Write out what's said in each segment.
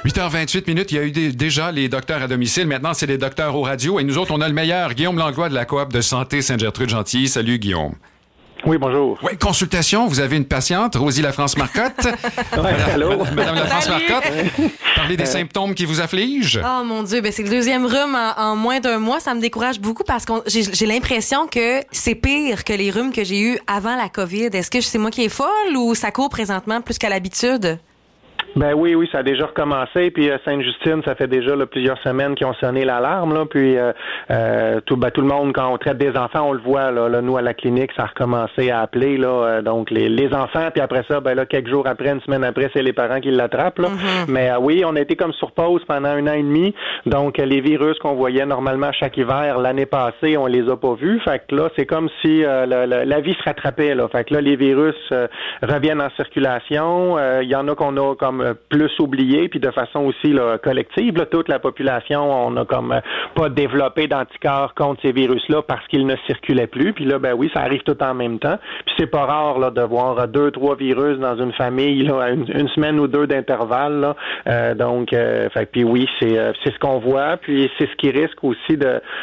8h28 minutes, il y a eu déjà les docteurs à domicile. Maintenant, c'est les docteurs aux radios. Et nous autres, on a le meilleur, Guillaume Langlois de la Coop de santé Sainte-Gertrude-Gentilly. Salut, Guillaume. Oui, bonjour. Oui, consultation, vous avez une patiente, Rosie Lafrance-Marcotte. Allô? Madame Lafrance-Marcotte, parlez des symptômes qui vous affligent. Oh mon Dieu, c'est le deuxième rhume en moins d'un mois. Ça me décourage beaucoup parce que j'ai l'impression que c'est pire que les rhumes que j'ai eus avant la COVID. Est-ce que c'est moi qui est folle ou ça court présentement plus qu'à l'habitude? Ben oui, ça a déjà recommencé. Puis Sainte-Justine, ça fait déjà plusieurs semaines qu'ils ont sonné l'alarme. Là. Puis tout le monde, quand on traite des enfants, on le voit. Là, nous, à la clinique, ça a recommencé à appeler. Là, donc les enfants, puis après ça, quelques jours après, une semaine après, c'est les parents qui l'attrapent. Là. Mm-hmm. Mais oui, on a été comme sur pause pendant 1 an et demi. Donc les virus qu'on voyait normalement chaque hiver l'année passée, on les a pas vus. Fait que là, c'est comme si la vie se rattrapait. Là. Fait que là, les virus reviennent en circulation. Il y en a qu'on a comme plus oublié, puis de façon aussi collective, toute la population, on a comme pas développé d'anticorps contre ces virus-là parce qu'ils ne circulaient plus. Puis là, ça arrive tout en même temps. Puis c'est pas rare là, de voir 2-3 virus dans une famille là, à une semaine ou 2 d'intervalle. Là. Puis oui, c'est ce qu'on voit. Puis c'est ce qui risque aussi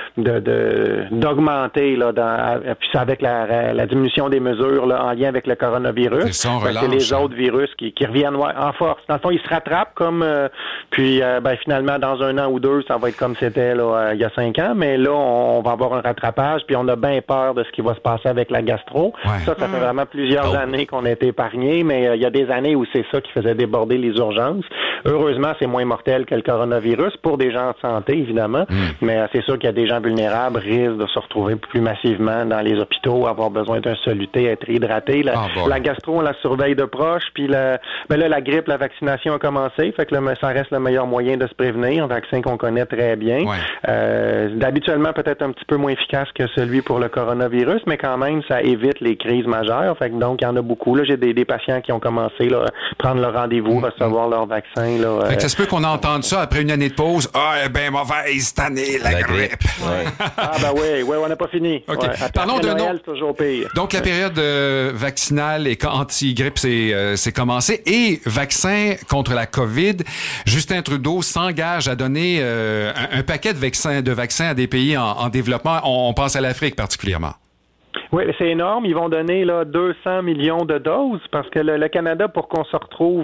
d'augmenter là, puis c'est avec la diminution des mesures là, en lien avec le coronavirus. C'est les autres virus qui reviennent en force. Dans le fond, ils se rattrapent comme finalement dans 1 an ou 2, ça va être comme c'était là il y a 5 ans, mais là on va avoir un rattrapage, puis on a bien peur de ce qui va se passer avec la gastro. Ouais. Ça fait vraiment plusieurs années qu'on a été épargnés, mais il y a des années où c'est ça qui faisait déborder les urgences. Heureusement, c'est moins mortel que le coronavirus pour des gens en santé, évidemment, mais c'est sûr qu'il y a des gens vulnérables risquent de se retrouver plus massivement dans les hôpitaux, avoir besoin d'un soluté, être hydraté. La gastro, on la surveille de proche, puis la grippe, la vaccination a commencé, fait que ça reste le meilleur moyen de se prévenir, un vaccin qu'on connaît très bien. Ouais. Habituellement, peut-être un petit peu moins efficace que celui pour le coronavirus, mais quand même, ça évite les crises majeures. Fait que donc, il y en a beaucoup. Là, j'ai des patients qui ont commencé là, à prendre leur rendez-vous, recevoir leur vaccin. Là, fait que ça se peut qu'on entende ça après une année de pause. Ah, mauvaise cette année, la grippe. Ouais. Oui, on n'a pas fini. Okay. Ouais. Parlons de Noël, toujours pire. Donc, la période vaccinale et anti-grippe, c'est commencé. Et vaccin contre la COVID, Justin Trudeau s'engage à donner un paquet de vaccins à des pays en développement. On pense à l'Afrique particulièrement. Oui, c'est énorme. Ils vont donner 200 millions de doses parce que le Canada, pour qu'on se retrouve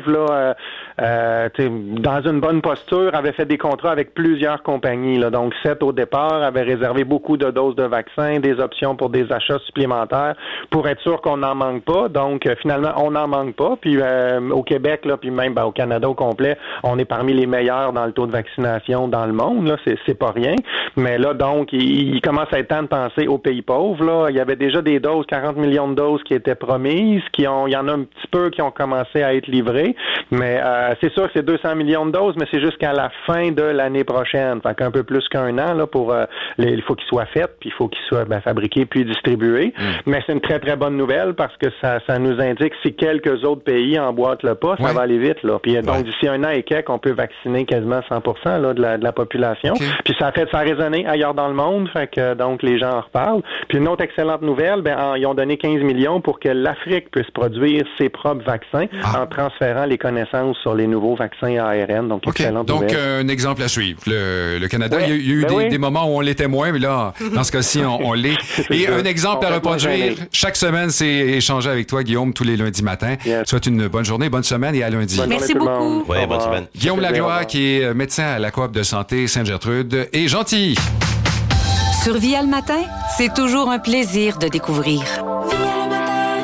dans une bonne posture, avait fait des contrats avec plusieurs compagnies. Là. Donc, 7 au départ, avait réservé beaucoup de doses de vaccins, des options pour des achats supplémentaires pour être sûr qu'on n'en manque pas. Donc, finalement, on n'en manque pas. Puis au Québec, là, puis même au Canada au complet, on est parmi les meilleurs dans le taux de vaccination dans le monde. Là, c'est pas rien. Mais là, donc, il commence à être temps de penser aux pays pauvres. Là. Il y avait déjà des doses, 40 millions de doses qui étaient promises, il y en a un petit peu qui ont commencé à être livrées, mais c'est sûr que c'est 200 millions de doses, mais c'est jusqu'à la fin de l'année prochaine, fait qu'un peu plus qu'un an, là, pour il faut qu'ils soient faits, puis il faut qu'ils soient fabriqués puis distribués, mais c'est une très très bonne nouvelle parce que ça nous indique si quelques autres pays emboîtent le pas, ça va aller vite, là, puis donc d'ici 1 an et quelques, on peut vacciner quasiment 100% là, de la population, puis ça a résonné ailleurs dans le monde, fait que donc les gens en reparlent, puis une autre excellente nouvelle, ils ont donné 15 millions pour que l'Afrique puisse produire ses propres vaccins en transférant les connaissances sur les nouveaux vaccins ARN. Donc, excellente nouvelle. Donc, un exemple à suivre. Le Canada, il y a eu des moments où on l'était moins, mais là, dans ce cas-ci, on l'est. Et un exemple à reproduire, chaque semaine, c'est échanger avec toi, Guillaume, tous les lundis matins. Souhaite une bonne journée, bonne semaine et à lundi. Merci beaucoup. Oui, bonne semaine. Guillaume Langlois, qui est médecin à la Coop de santé Sainte-Gertrude, est gentil. Sur Via le matin, c'est toujours un plaisir de découvrir.